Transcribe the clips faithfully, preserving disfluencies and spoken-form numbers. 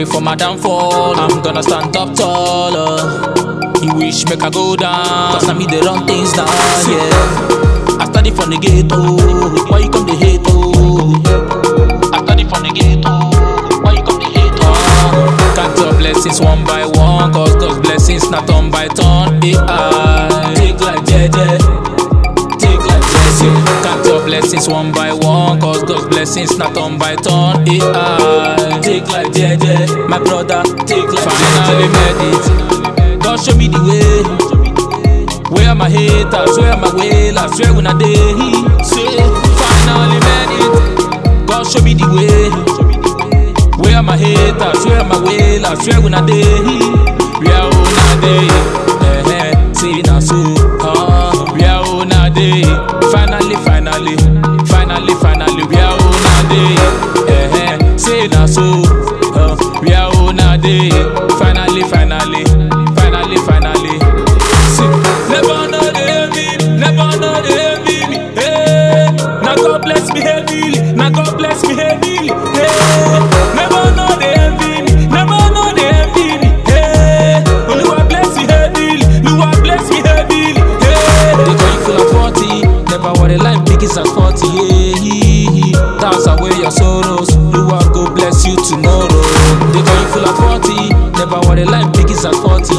pray for my downfall. I'm gonna stand up taller. You wish make I go down, cause now me they run things down, yeah. I study from the ghetto, why you come the hate, oh? I study from the ghetto, why you come the hate, oh? Count your blessings one by one, cause God's blessings not turn by turn. A I take like J J, take like J J. Count your blessings one by one, cause God's blessings not turn by turn. A I take like J J, my brother, take like J J. Finally made it, God show me the way. Where are my haters, where are my wailers, where when I day? Say, finally made it, God show me the way. Where are my haters, where are my wailers, where when I day? We are on a day, eh eh, see now so, uh, we are on a day. Finally, finally, finally, finally, we are on a day, eh eh, see now so, uh, we are on a day. Finally, finally, finally, finally. See, never know they envy me, never know they envy me. Hey, now God bless me heavily, now God bless me heavily. Hey, never know they envy me, never know they envy me. Hey, only God bless me heavily, Lord bless me heavily. Hey, they call you full of forty, never worry life big is at forty. Yeah, dance away your sorrows, Lord go bless you tomorrow. They call you full of forty, never worry life big is at forty.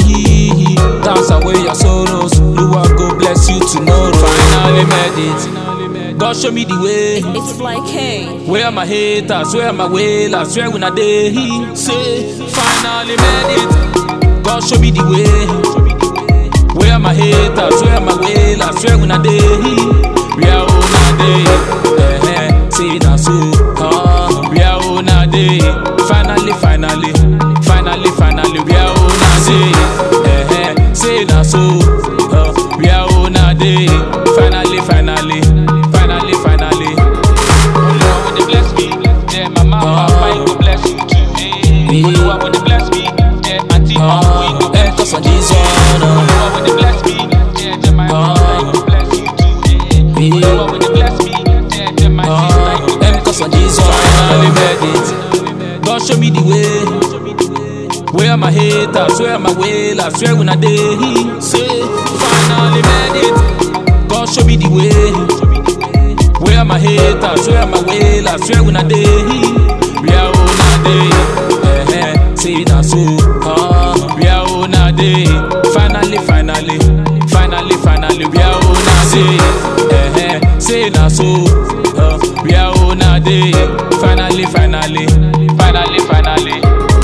Yeah, dance away your sorrows, Lord go bless you tomorrow. Finally made it, God show me the way. It's like, hey, where are my haters, where are my wailers, where when I day? Say, finally made it, God show me the way. Where are my haters, where are my wailers, where when I day? We are on a day, eh eh, say now so, uh, we are on a day. Finally, finally, finally, finally, we are on a day, eh eh, say now so, uh, we are on a day. Finally, finally, finally, finally. Only one when they bless me, yeah, my mama, papa, go bless you too. Only one when they bless me, yeah, auntie, uncle, go bless you too. Only one when they bless me, yeah, yeah, my mama, go bless you too. Only one when they bless me, yeah, yeah, my sister, go bless you too. Finally made it, God show me the way. Where are my haters, where are my wailers, where when I day? Say, finally made it, God show me the way. Where are my haters, where are my wailers, where when I day? We are on a day, eh eh, see now so, uh, we are on a day. Finally, finally, finally, finally, we are on a day, eh eh, see now so, uh, we are on a day. Finally, finally, finally, finally.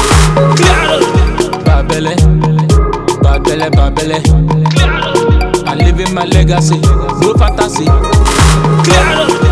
Babele, Babele, Babele. I'm living my legacy, no fantasy. Claro.